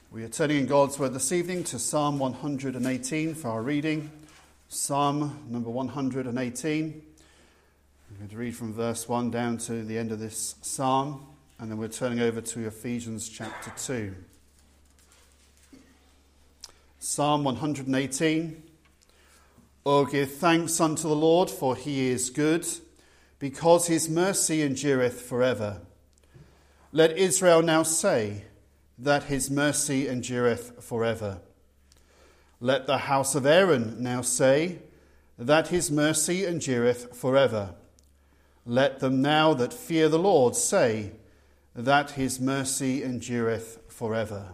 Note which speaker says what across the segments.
Speaker 1: We are turning in God's Word this evening to Psalm 118 for our reading. Psalm number 118. I'm going to read from verse 1 down to the end of this psalm, and then we're turning over to Ephesians chapter 2. Psalm 118. O give thanks unto the Lord, for he is good, because his mercy endureth forever. Let Israel now say that his mercy endureth forever. Let the house of Aaron now say that his mercy endureth forever. Let them now that fear the Lord say that his mercy endureth forever.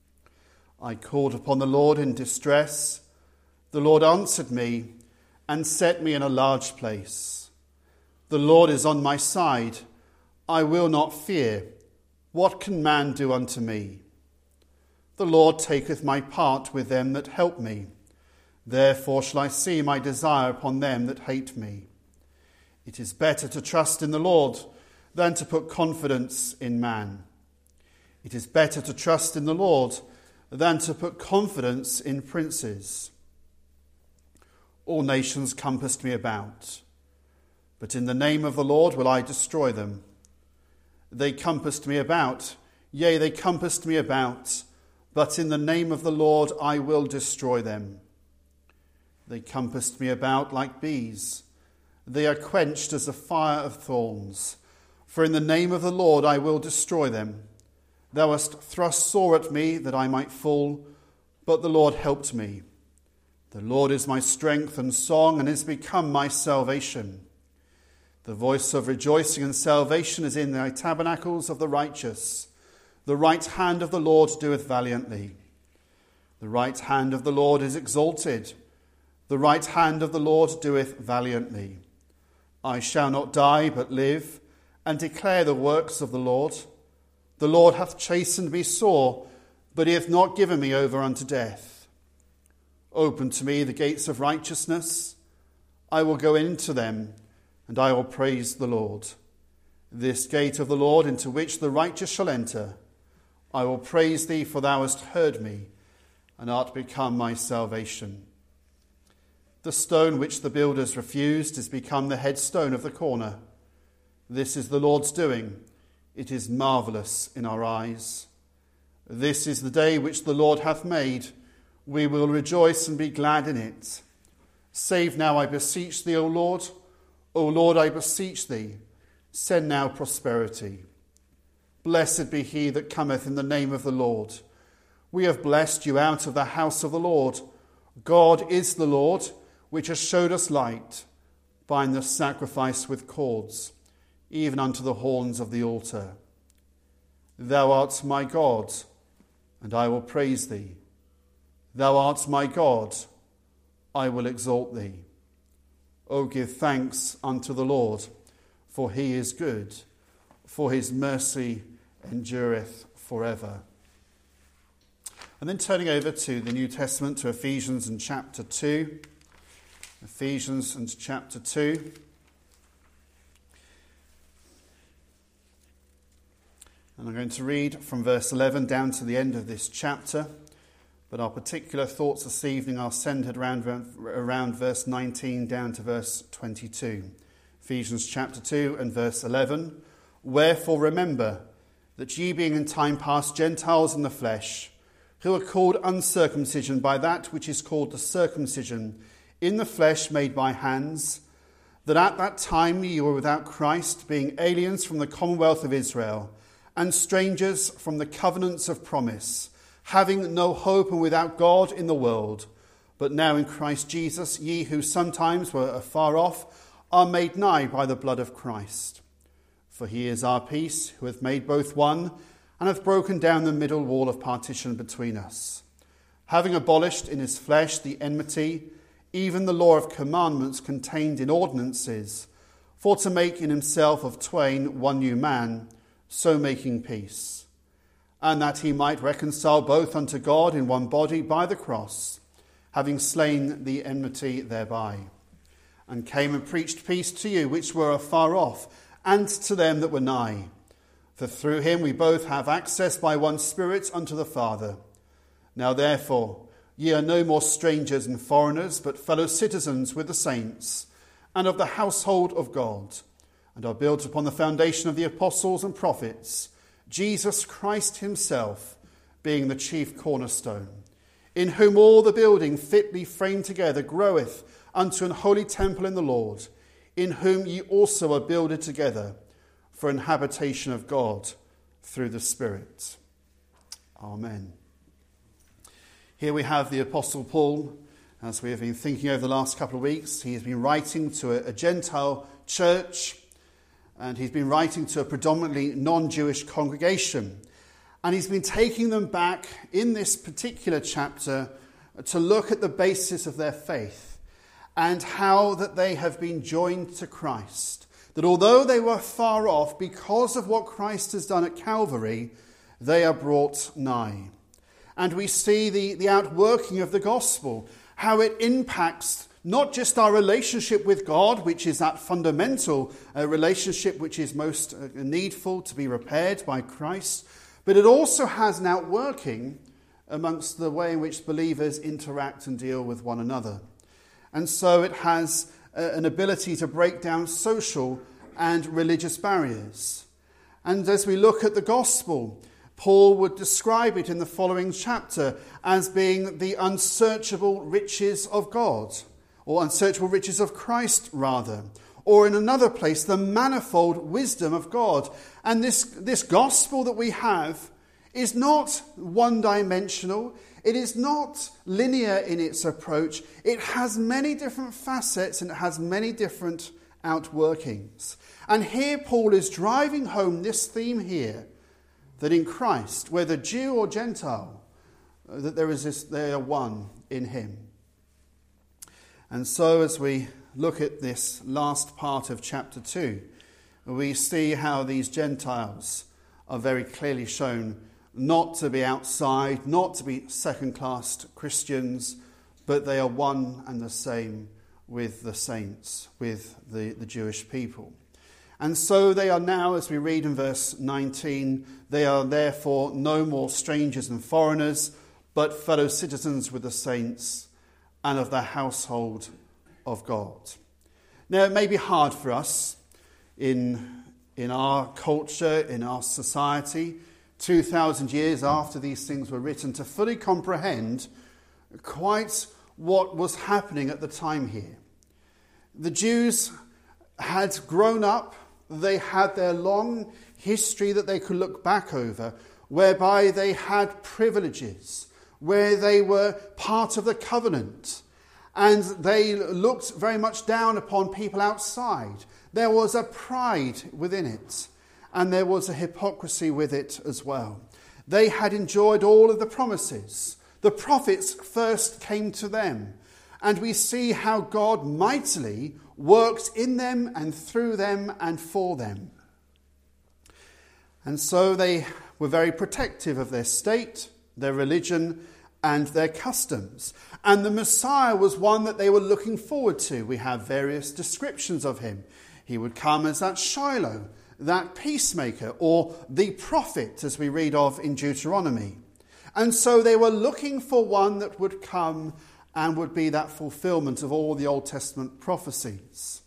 Speaker 1: I called upon the Lord in distress. The Lord answered me and set me in a large place. The Lord is on my side. I will not fear. What can man do unto me? The Lord taketh my part with them that help me. Therefore shall I see my desire upon them that hate me. It is better to trust in the Lord than to put confidence in man. It is better to trust in the Lord than to put confidence in princes. All nations compassed me about, but in the name of the Lord will I destroy them. They compassed me about, yea, they compassed me about, but in the name of the Lord I will destroy them. They compassed me about like bees. They are quenched as a fire of thorns. For in the name of the Lord I will destroy them. Thou hast thrust sore at me that I might fall, but the Lord helped me. The Lord is my strength and song, and is become my salvation. The voice of rejoicing and salvation is in thy tabernacles of the righteous. The right hand of the Lord doeth valiantly. The right hand of the Lord is exalted. The right hand of the Lord doeth valiantly. I shall not die, but live, and declare the works of the Lord. The Lord hath chastened me sore, but he hath not given me over unto death. Open to me the gates of righteousness. I will go into them, and I will praise the Lord. This gate of the Lord into which the righteous shall enter. I will praise thee, for thou hast heard me, and art become my salvation. The stone which the builders refused is become the headstone of the corner. This is the Lord's doing. It is marvellous in our eyes. This is the day which the Lord hath made. We will rejoice and be glad in it. Save now, I beseech thee, O Lord. O Lord, I beseech thee, send now prosperity. Blessed be he that cometh in the name of the Lord. We have blessed you out of the house of the Lord. God is the Lord, which has showed us light. Bind the sacrifice with cords, even unto the horns of the altar. Thou art my God, and I will praise thee. Thou art my God, I will exalt thee. O give thanks unto the Lord, for he is good, for his mercy endureth forever. And then turning over to the New Testament, to Ephesians and chapter 2. Ephesians and chapter 2. And I'm going to read from verse 11 down to the end of this chapter. But our particular thoughts this evening are centred around verse 19 down to verse 22. Ephesians chapter 2 and verse 11. Wherefore remember that ye being in time past Gentiles in the flesh, who are called uncircumcision by that which is called the circumcision in the flesh made by hands, that at that time ye were without Christ, being aliens from the commonwealth of Israel, and strangers from the covenants of promise, having no hope and without God in the world. But now in Christ Jesus, ye who sometimes were afar off are made nigh by the blood of Christ. For he is our peace, who hath made both one, and hath broken down the middle wall of partition between us, having abolished in his flesh the enmity, even the law of commandments contained in ordinances, for to make in himself of twain one new man, so making peace, and that he might reconcile both unto God in one body by the cross, having slain the enmity thereby, and came and preached peace to you which were afar off, and to them that were nigh. For through him we both have access by one Spirit unto the Father. Now therefore, ye are no more strangers and foreigners, but fellow citizens with the saints, and of the household of God, and are built upon the foundation of the apostles and prophets, Jesus Christ himself being the chief cornerstone, in whom all the building fitly framed together groweth unto an holy temple in the Lord, in whom ye also are builded together for an habitation of God through the Spirit. Amen. Here we have the Apostle Paul, as we have been thinking over the last couple of weeks. He has been writing to a Gentile church, and he's been writing to a predominantly non-Jewish congregation. And he's been taking them back in this particular chapter to look at the basis of their faith and how that they have been joined to Christ. That although they were far off, because of what Christ has done at Calvary, they are brought nigh. And we see the outworking of the gospel, how it impacts not just our relationship with God, which is that fundamental relationship which is most needful to be repaired by Christ, but it also has an outworking amongst the way in which believers interact and deal with one another. And so it has an ability to break down social and religious barriers. And as we look at the gospel, Paul would describe it in the following chapter as being the unsearchable riches of God, or unsearchable riches of Christ, rather. Or in another place, the manifold wisdom of God. And this gospel that we have is not one-dimensional. It is not linear in its approach. It has many different facets and it has many different outworkings. And here Paul is driving home this theme here, that in Christ, whether Jew or Gentile, that they are one in him. And so as we look at this last part of chapter 2, we see how these Gentiles are very clearly shown not to be outside, not to be second-class Christians, but they are one and the same with the saints, with the Jewish people. And so they are now, as we read in verse 19, they are therefore no more strangers and foreigners, but fellow citizens with the saints and of the household of God. Now, it may be hard for us in our culture, in our society, 2,000 years after these things were written, to fully comprehend quite what was happening at the time here. The Jews had grown up. They had their long history that they could look back over, whereby they had privileges, where they were part of the covenant, and they looked very much down upon people outside. There was a pride within it, and there was a hypocrisy with it as well. They had enjoyed all of the promises. The prophets first came to them, and we see how God mightily worked in them and through them and for them. And so they were very protective of their state, their religion, and their customs. And the Messiah was one that they were looking forward to. We have various descriptions of him. He would come as that Shiloh, that peacemaker, or the prophet, as we read of in Deuteronomy. And so they were looking for one that would come and would be that fulfillment of all the Old Testament prophecies.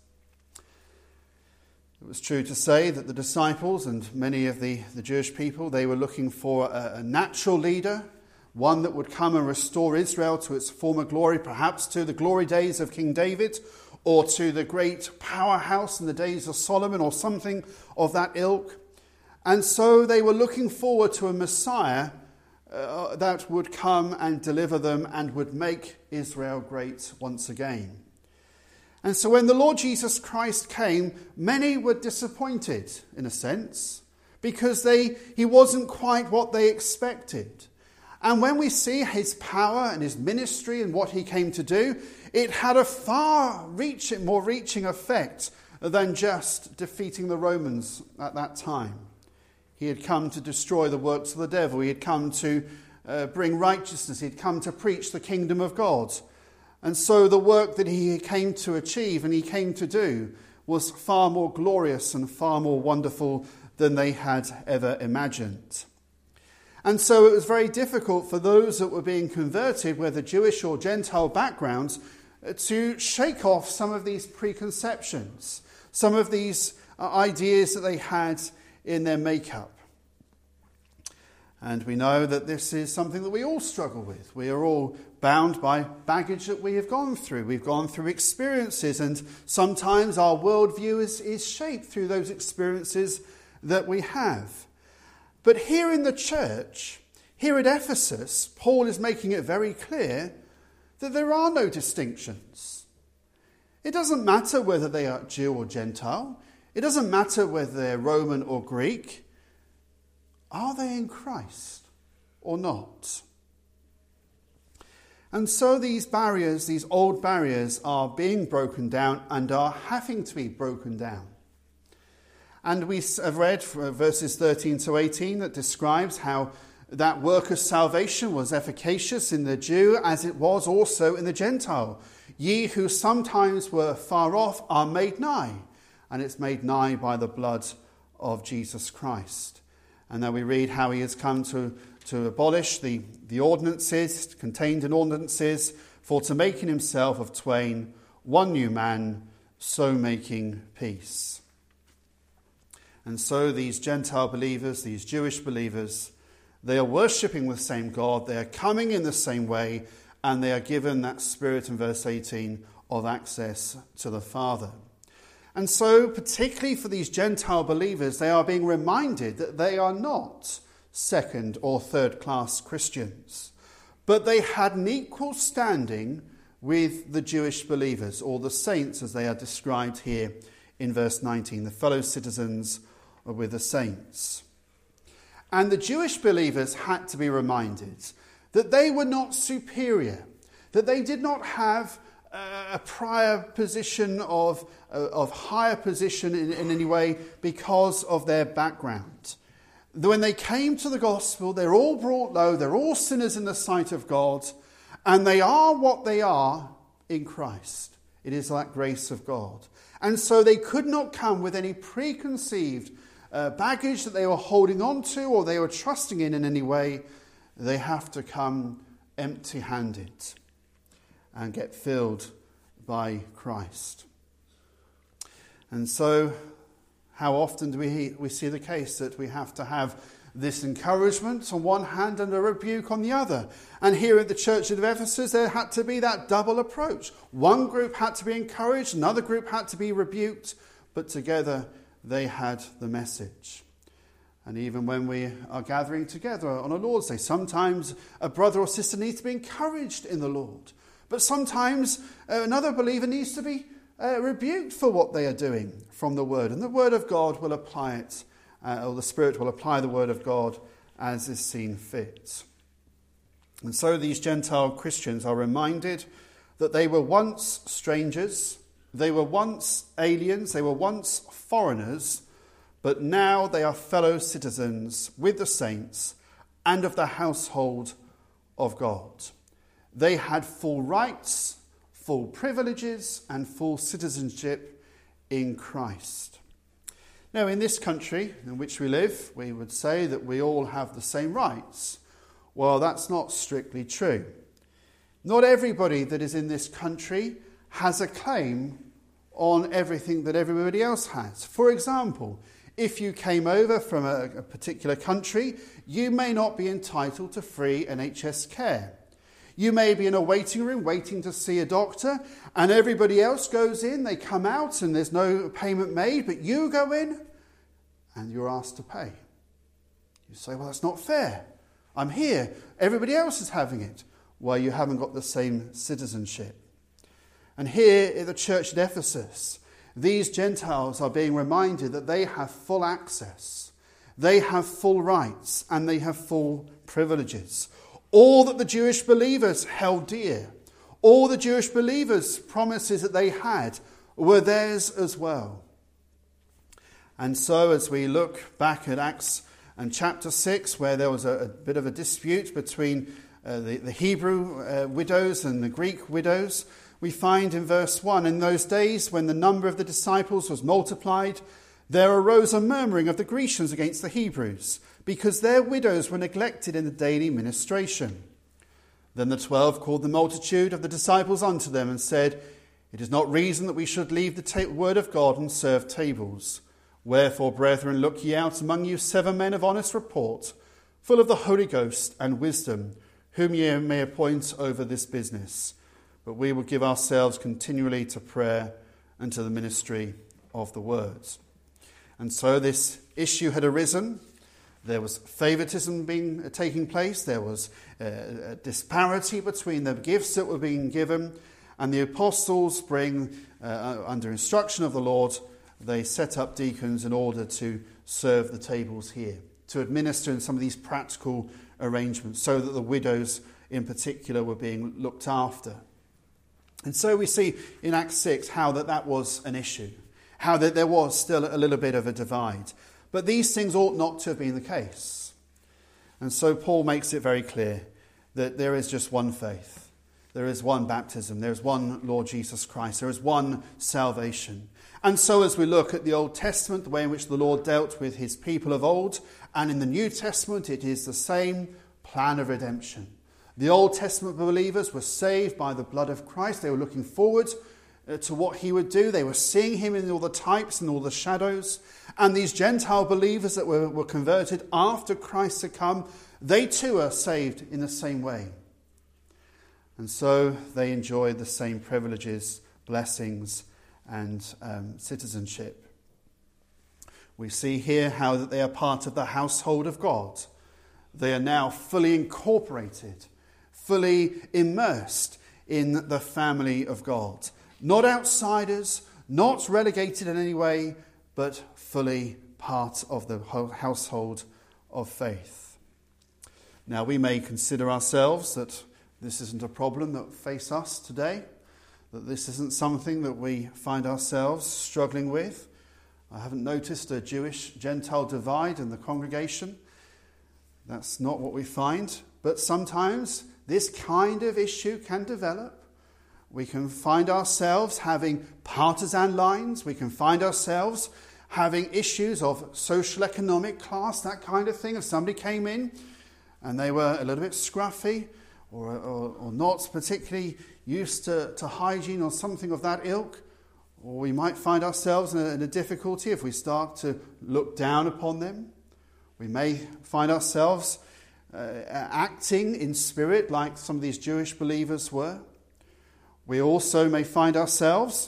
Speaker 1: It was true to say that the disciples and many of the Jewish people, they were looking for a natural leader, one that would come and restore Israel to its former glory, perhaps to the glory days of King David, or to the great powerhouse in the days of Solomon, or something of that ilk. And so they were looking forward to a Messiah that would come and deliver them and would make Israel great once again. And so when the Lord Jesus Christ came, many were disappointed, in a sense, because he wasn't quite what they expected. And when we see his power and his ministry and what he came to do, it had a more reaching effect than just defeating the Romans at that time. He had come to destroy the works of the devil. He had come to bring righteousness. He had come to preach the kingdom of God. And so the work that he came to achieve and he came to do was far more glorious and far more wonderful than they had ever imagined. And so it was very difficult for those that were being converted, whether Jewish or Gentile backgrounds, to shake off some of these preconceptions, some of these ideas that they had in their makeup. And we know that this is something that we all struggle with. We are all bound by baggage that we have gone through. We've gone through experiences, and sometimes our worldview is shaped through those experiences that we have. But here in the church, here at Ephesus, Paul is making it very clear that there are no distinctions. It doesn't matter whether they are Jew or Gentile. It doesn't matter whether they're Roman or Greek. Are they in Christ or not? And so these barriers, these old barriers, are being broken down and are having to be broken down. And we have read verses 13 to 18 that describes how that work of salvation was efficacious in the Jew as it was also in the Gentile. Ye who sometimes were far off are made nigh, and it's made nigh by the blood of Jesus Christ. And then we read how he has come to abolish the ordinances, contained in ordinances, for to make in himself of twain one new man, so making peace. And so these Gentile believers, these Jewish believers, they are worshipping the same God, they are coming in the same way, and they are given that spirit in verse 18 of access to the Father. And so, particularly for these Gentile believers, they are being reminded that they are not second or third class Christians, but they had an equal standing with the Jewish believers, or the saints as they are described here in verse 19, the fellow citizens with the saints. And the Jewish believers had to be reminded that they were not superior, that they did not have a prior position of higher position in any way because of their background. When they came to the gospel, they're all brought low, they're all sinners in the sight of God, and they are what they are in Christ. It is that grace of God. And so they could not come with any preconceived baggage that they were holding on to or they were trusting in any way. They have to come empty-handed and get filled by Christ. And so, how often do we see the case that we have to have this encouragement on one hand and a rebuke on the other? And here at the church of Ephesus, there had to be that double approach. One group had to be encouraged, another group had to be rebuked, but together they had the message. And even when we are gathering together on a Lord's Day, sometimes a brother or sister needs to be encouraged in the Lord. But sometimes another believer needs to be rebuked for what they are doing from the Word. And the Word of God will apply it, or the Spirit will apply the Word of God as is seen fit. And so these Gentile Christians are reminded that they were once strangers, they were once aliens, they were once foreigners, but now they are fellow citizens with the saints and of the household of God. They had full rights, full privileges, and full citizenship in Christ. Now, in this country in which we live, we would say that we all have the same rights. Well, that's not strictly true. Not everybody that is in this country has a claim on everything that everybody else has. For example, if you came over from a particular country, you may not be entitled to free NHS care. You may be in a waiting room waiting to see a doctor, and everybody else goes in, they come out, and there's no payment made, but you go in and you're asked to pay. You say, well, that's not fair. I'm here. Everybody else is having it. Well, you haven't got the same citizenship. And here in the church at Ephesus, these Gentiles are being reminded that they have full access, they have full rights, and they have full privileges. All that the Jewish believers held dear, all the Jewish believers' promises that they had were theirs as well. And so as we look back at Acts and chapter 6, where there was a bit of a dispute between the Hebrew widows and the Greek widows, we find in verse 1, in those days when the number of the disciples was multiplied, there arose a murmuring of the Grecians against the Hebrews, because their widows were neglected in the daily ministration. Then the 12 called the multitude of the disciples unto them and said, It is not reason that we should leave the word of God and serve tables. Wherefore, brethren, look ye out among you 7 men of honest report, full of the Holy Ghost and wisdom, whom ye may appoint over this business. But we will give ourselves continually to prayer and to the ministry of the words. And so this issue had arisen. There was favoritism taking place. There was a disparity between the gifts that were being given. And the apostles under instruction of the Lord, they set up deacons in order to serve the tables here, to administer in some of these practical arrangements, so that the widows in particular were being looked after. And so we see in Acts 6 how that was an issue, how that there was still a little bit of a divide. But these things ought not to have been the case. And so Paul makes it very clear that there is just one faith. There is one baptism. There is one Lord Jesus Christ. There is one salvation. And so as we look at the Old Testament, the way in which the Lord dealt with his people of old, and in the New Testament, it is the same plan of redemption. The Old Testament believers were saved by the blood of Christ. They were looking forward to what he would do. They were seeing him in all the types and all the shadows. And these Gentile believers that were converted after Christ had come, they too are saved in the same way. And so they enjoy the same privileges, blessings, and citizenship. We see here how that they are part of the household of God. They are now fully incorporated, fully immersed in the family of God. Not outsiders, not relegated in any way, but fully part of the household of faith. Now, we may consider ourselves that this isn't a problem that faces us today, that this isn't something that we find ourselves struggling with. I haven't noticed a Jewish-Gentile divide in the congregation. That's not what we find. But sometimes this kind of issue can develop. We can find ourselves having partisan lines. We can find ourselves having issues of social economic class, that kind of thing. If somebody came in and they were a little bit scruffy or not particularly used to hygiene or something of that ilk, or we might find ourselves in a difficulty if we start to look down upon them. We may find ourselves acting in spirit like some of these Jewish believers were. We also may find ourselves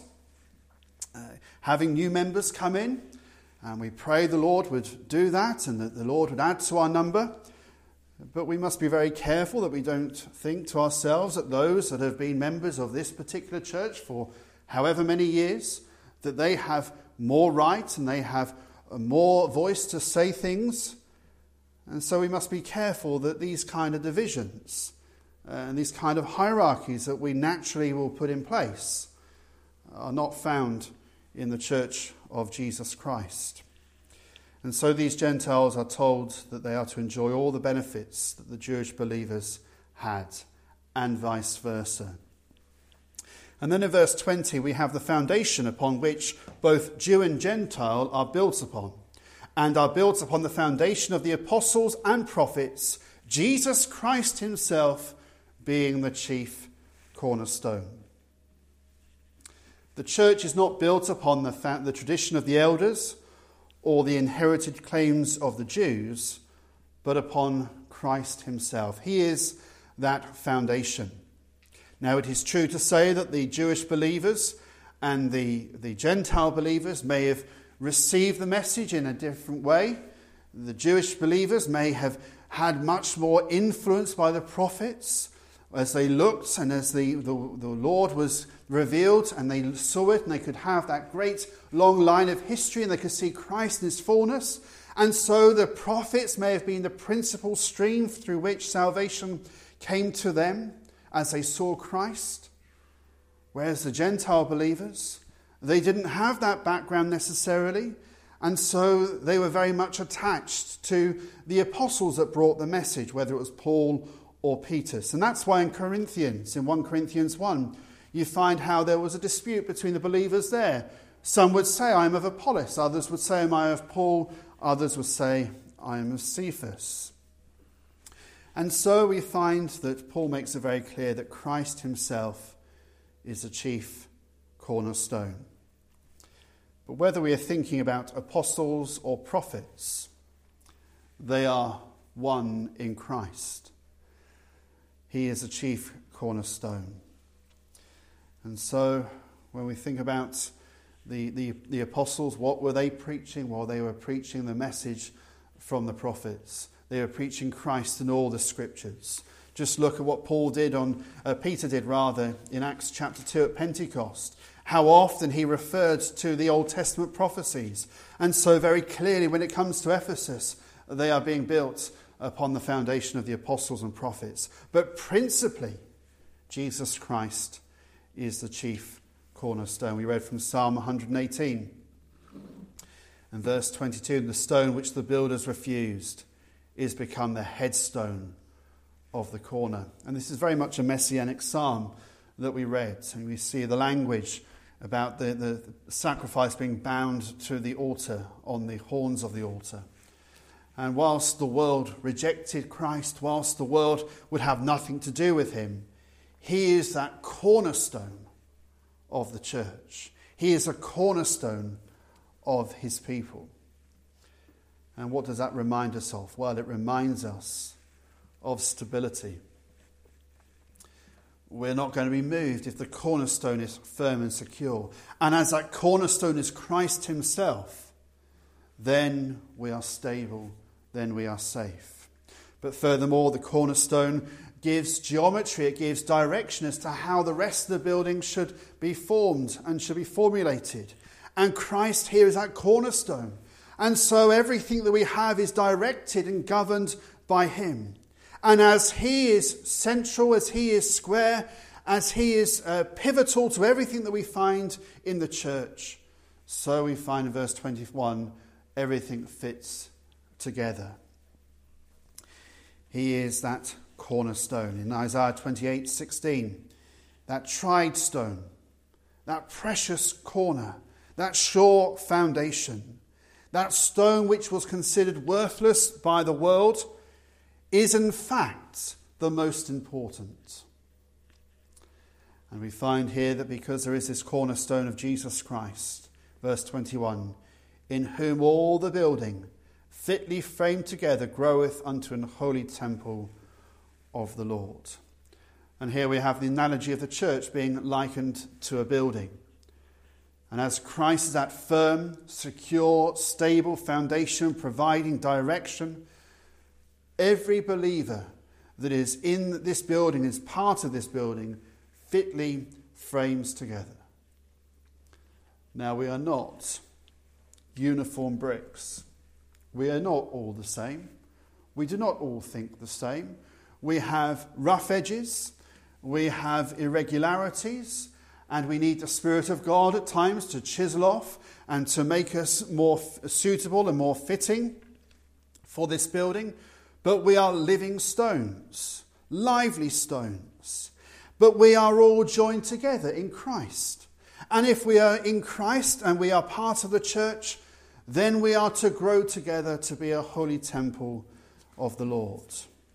Speaker 1: having new members come in, and we pray the Lord would do that and that the Lord would add to our number. But we must be very careful that we don't think to ourselves that those that have been members of this particular church for however many years, that they have more right and they have more voice to say things. And so we must be careful that these kind of divisions and these kind of hierarchies that we naturally will put in place are not found in the church of Jesus Christ. And so these Gentiles are told that they are to enjoy all the benefits that the Jewish believers had, and vice versa. And then in verse 20 we have the foundation upon which both Jew and Gentile are built upon, and are built upon the foundation of the apostles and prophets, Jesus Christ himself being the chief cornerstone. The church is not built upon the tradition of the elders or the inherited claims of the Jews, but upon Christ himself. He is that foundation. Now, it is true to say that the Jewish believers and the Gentile believers may have received the message in a different way. The Jewish believers may have had much more influence by the prophets as they looked and as the Lord was revealed, and they saw it, and they could have that great long line of history, and they could see Christ in his fullness. And so the prophets may have been the principal stream through which salvation came to them as they saw Christ. Whereas the Gentile believers, they didn't have that background necessarily, and so they were very much attached to the apostles that brought the message, whether it was Paul or Peter. And that's why in 1 Corinthians 1, you find how there was a dispute between the believers there. Some would say, I am of Apollos. Others would say, I am of Paul. Others would say, I am of Cephas. And so we find that Paul makes it very clear that Christ himself is the chief cornerstone. But whether we are thinking about apostles or prophets, they are one in Christ. He is the chief cornerstone. And so when we think about the apostles, what were they preaching? Well, they were preaching the message from the prophets. They were preaching Christ in all the scriptures. Just look at what Peter did in Acts chapter 2 at Pentecost. How often he referred to the Old Testament prophecies. And so very clearly when it comes to Ephesus, they are being built upon the foundation of the apostles and prophets. But principally, Jesus Christ is the chief cornerstone. We read from Psalm 118 and verse 22, the stone which the builders refused is become the headstone of the corner. And this is very much a messianic psalm that we read. And we see the language about the sacrifice being bound to the altar, on the horns of the altar. And whilst the world rejected Christ, whilst the world would have nothing to do with him, he is that cornerstone of the church. He is a cornerstone of his people. And what does that remind us of? Well, it reminds us of stability. We're not going to be moved if the cornerstone is firm and secure. And as that cornerstone is Christ himself, then we are stable, then we are safe. But furthermore, the cornerstone gives geometry, it gives direction as to how the rest of the building should be formed and should be formulated. And Christ here is that cornerstone. And so everything that we have is directed and governed by him. And as he is central, as he is square, as he is pivotal to everything that we find in the church, so we find in verse 21, everything fits together. He is that cornerstone. In Isaiah 28:16, that tried stone, that precious corner, that sure foundation, that stone which was considered worthless by the world is in fact the most important. And we find here that because there is this cornerstone of Jesus Christ, verse 21, in whom all the building fitly framed together groweth unto an holy temple of the Lord. And here we have the analogy of the church being likened to a building. And as Christ is that firm, secure, stable foundation providing direction, every believer that is in this building, is part of this building, fitly frames together. Now, we are not uniform bricks. We are not all the same. We do not all think the same. We have rough edges. We have irregularities. And we need the Spirit of God at times to chisel off and to make us more suitable and more fitting for this building. But we are living stones, lively stones. But we are all joined together in Christ. And if we are in Christ and we are part of the church, then we are to grow together to be a holy temple of the Lord.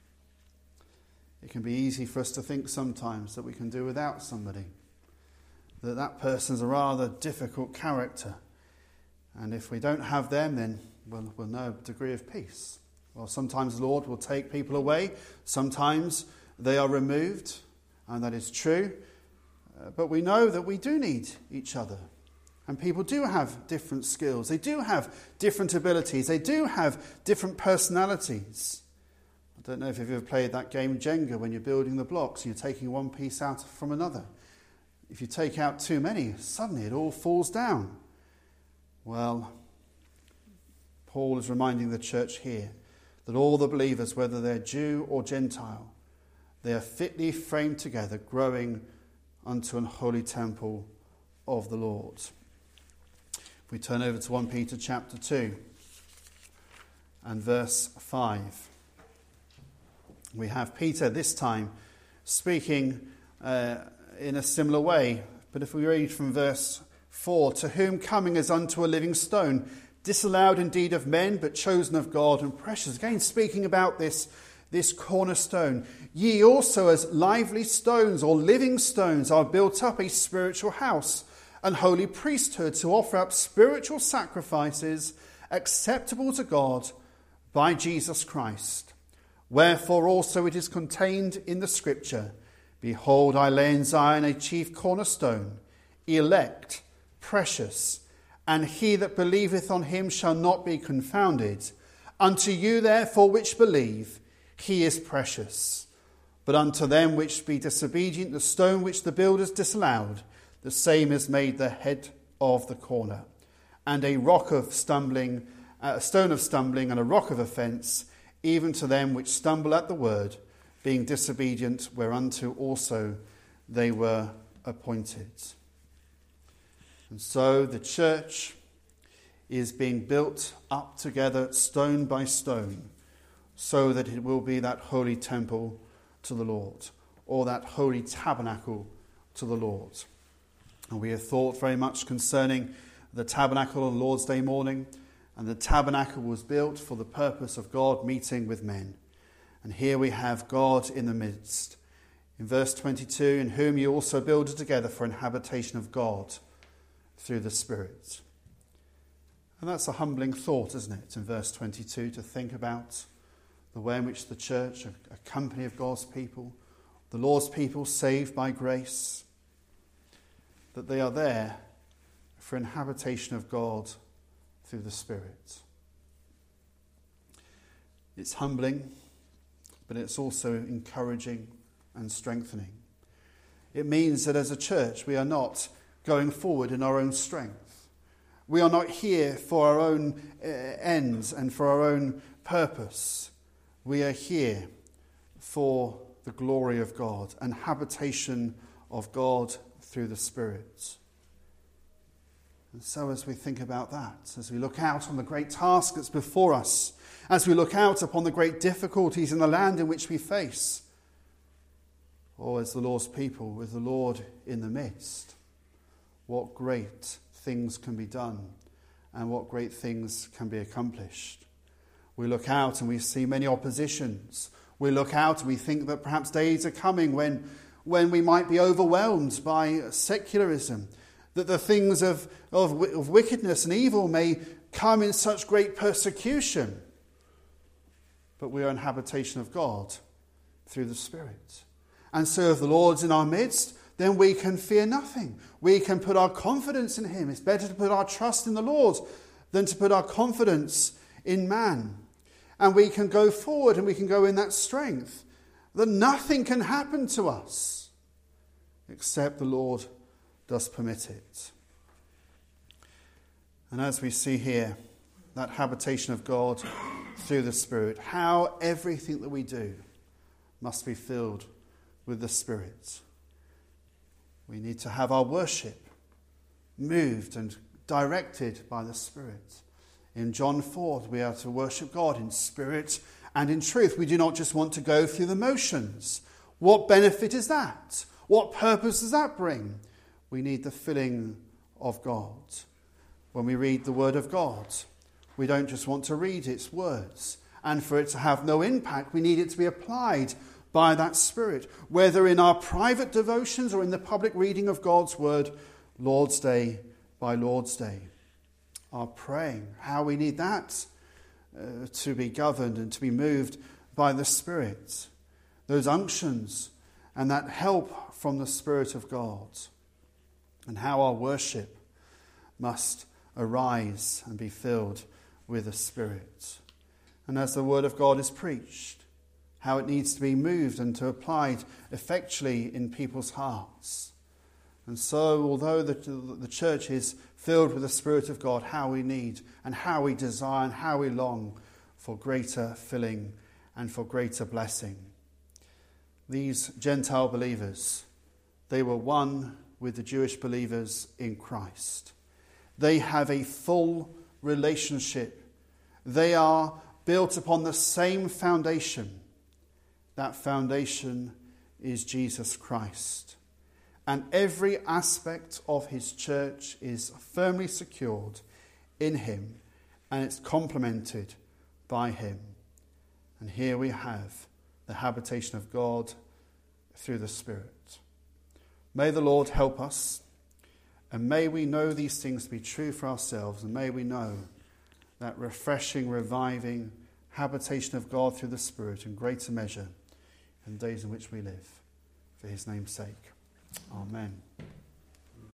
Speaker 1: It can be easy for us to think sometimes that we can do without somebody, that person's a rather difficult character. And if we don't have them, then we'll know a degree of peace. Well, sometimes the Lord will take people away. Sometimes they are removed, and that is true. But we know that we do need each other. And people do have different skills. They do have different abilities. They do have different personalities. I don't know if you've ever played that game Jenga when you're building the blocks and you're taking one piece out from another. If you take out too many, suddenly it all falls down. Well, Paul is reminding the church here that all the believers, whether they're Jew or Gentile, they are fitly framed together, growing unto an holy temple of the Lord. If we turn over to 1 Peter chapter 2 and verse 5, we have Peter this time speaking in a similar way. But if we read from verse 4, to whom coming as unto a living stone, disallowed indeed of men, but chosen of God and precious. Again, speaking about this cornerstone. Ye also as lively stones or living stones are built up a spiritual house, an holy priesthood, to offer up spiritual sacrifices acceptable to God by Jesus Christ. Wherefore also it is contained in the Scripture, Behold, I lay in Zion a chief cornerstone, elect, precious, and he that believeth on him shall not be confounded. Unto you therefore which believe, he is precious. But unto them which be disobedient, the stone which the builders disallowed, the same is made the head of the corner, and a stone of stumbling, and a rock of offence, even to them which stumble at the word, being disobedient, whereunto also they were appointed. And so the church is being built up together stone by stone, so that it will be that holy temple to the Lord, or that holy tabernacle to the Lord. And we have thought very much concerning the tabernacle on Lord's Day morning, and the tabernacle was built for the purpose of God meeting with men. And here we have God in the midst. In verse 22, in whom you also builded together for an habitation of God through the Spirit. And that's a humbling thought, isn't it, in verse 22, to think about the way in which the church, a company of God's people, the Lord's people saved by grace, that they are there for an habitation of God through the Spirit. It's humbling, but it's also encouraging and strengthening. It means that as a church we are not going forward in our own strength. We are not here for our own ends and for our own purpose. We are here for the glory of God and habitation of God through the Spirit. And so as we think about that, as we look out on the great task that's before us, as we look out upon the great difficulties in the land in which we face, or as the Lord's people with the Lord in the midst, what great things can be done and what great things can be accomplished. We look out and we see many oppositions. We look out and we think that perhaps days are coming when we might be overwhelmed by secularism, that the things of wickedness and evil may come in such great persecution. But we are in habitation of God through the Spirit. And so if the Lord's in our midst, then we can fear nothing. We can put our confidence in him. It's better to put our trust in the Lord than to put our confidence in man. And we can go forward and we can go in that strength that nothing can happen to us except the Lord does permit it. And as we see here, that habitation of God through the Spirit, how everything that we do must be filled with the Spirit. We need to have our worship moved and directed by the Spirit. In John 4, we are to worship God in spirit and in truth. We do not just want to go through the motions. What benefit is that? What purpose does that bring? We need the filling of God. When we read the Word of God, we don't just want to read its words. And for it to have no impact, we need it to be applied by that Spirit, whether in our private devotions or in the public reading of God's Word, Lord's Day by Lord's Day. Our praying, how we need that to be governed and to be moved by the Spirit. Those unctions and that help from the Spirit of God. And how our worship must arise and be filled with the Spirit. And as the Word of God is preached, how it needs to be moved and to applied effectually in people's hearts. And so, although the church is filled with the Spirit of God, how we need and how we desire and how we long for greater filling and for greater blessing. These Gentile believers, they were one with the Jewish believers in Christ. They have a full relationship. They are built upon the same foundation. That foundation is Jesus Christ. And every aspect of his church is firmly secured in him and it's complemented by him. And here we have the habitation of God through the Spirit. May the Lord help us, and may we know these things to be true for ourselves, and may we know that refreshing, reviving habitation of God through the Spirit in greater measure in the days in which we live, for his name's sake. Amen.